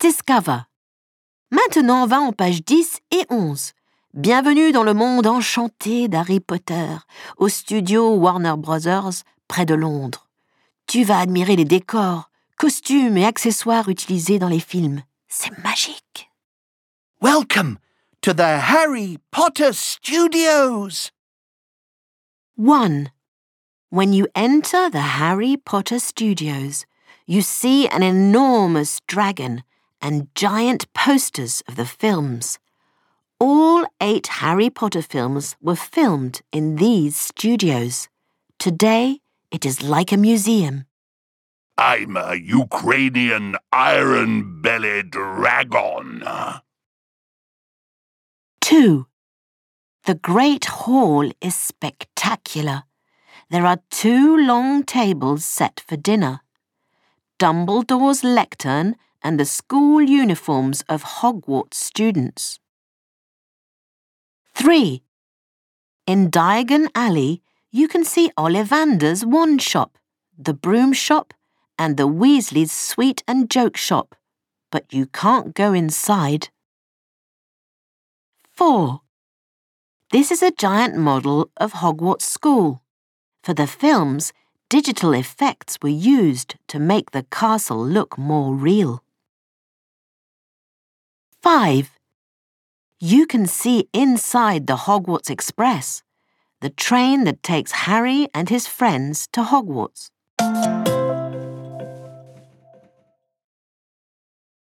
discover. Maintenant, va en page 10 et 11. Bienvenue dans le monde enchanté d'Harry Potter, au studio Warner Bros. Près de Londres. Tu vas admirer les décors, costumes et accessoires utilisés dans les films. C'est magique. Welcome to the Harry Potter Studios. 1. When you enter the Harry Potter Studios, you see an enormous dragon and giant posters of the films. All 8 Harry Potter films were filmed in these studios. Today, it is like a museum. I'm a Ukrainian iron-bellied dragon. 2. The Great Hall is spectacular. There are 2 long tables set for dinner. Dumbledore's lectern and the school uniforms of Hogwarts students. 3. In Diagon Alley, you can see Ollivander's wand shop, the broom shop, and the Weasleys' sweet and joke shop, but you can't go inside. 4. This is a giant model of Hogwarts School. For the films, digital effects were used to make the castle look more real. 5. You can see inside the Hogwarts Express, the train that takes Harry and his friends to Hogwarts.